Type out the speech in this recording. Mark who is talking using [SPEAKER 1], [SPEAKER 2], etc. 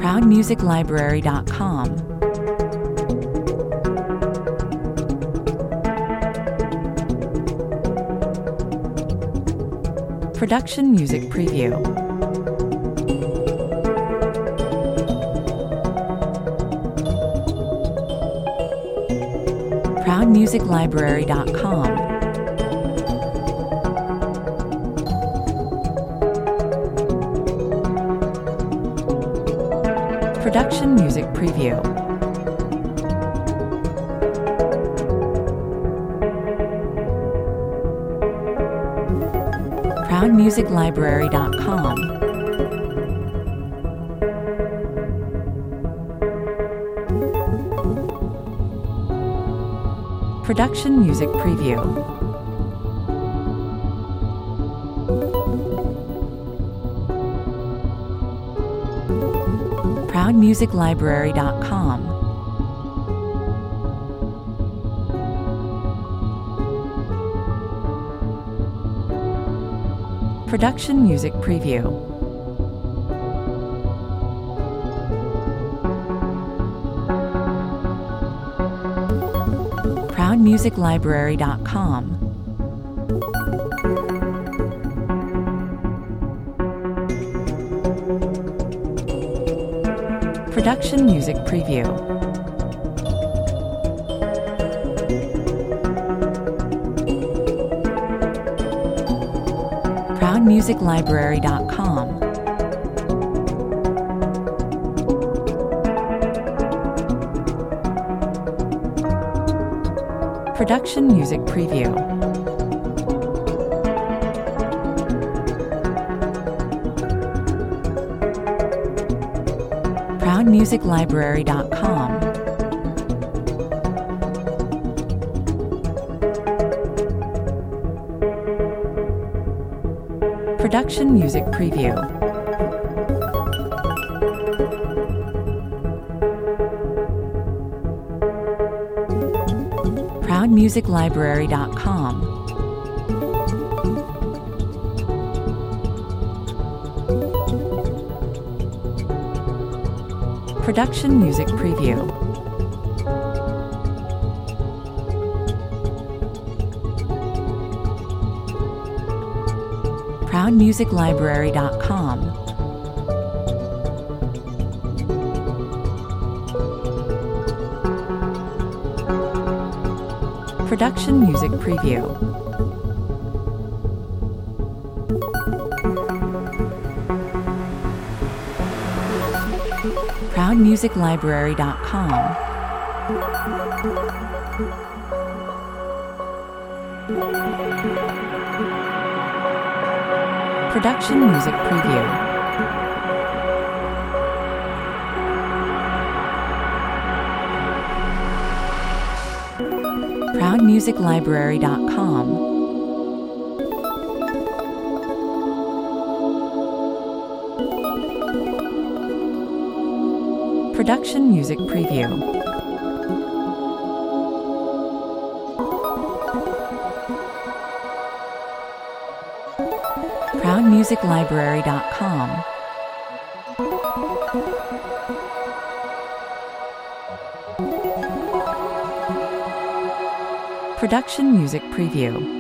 [SPEAKER 1] ProudMusicLibrary.com. Production Music Preview. ProudMusicLibrary.com. Production Music Preview. ProudMusicLibrary.com. Production Music Preview. ProudMusicLibrary.com. Production Music Preview. ProudMusicLibrary.com. Production Music Preview. ProudMusicLibrary.com. Production Music Preview. ProudMusicLibrary.com. Production Music Preview. ProudMusicLibrary.com. Production Music Preview. ProudMusicLibrary.com. Production Music Preview. ProudMusicLibrary.com. Production Music Preview. ProudMusicLibrary.com. Production Music Preview. ProudMusicLibrary.com. Production Music Preview.